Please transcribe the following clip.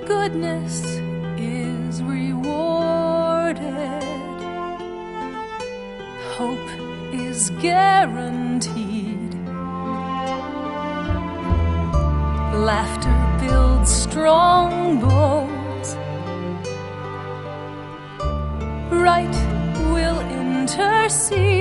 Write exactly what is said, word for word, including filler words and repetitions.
goodness is rewarded. Hope is guaranteed. Laughter builds strong bones. Right will intercede.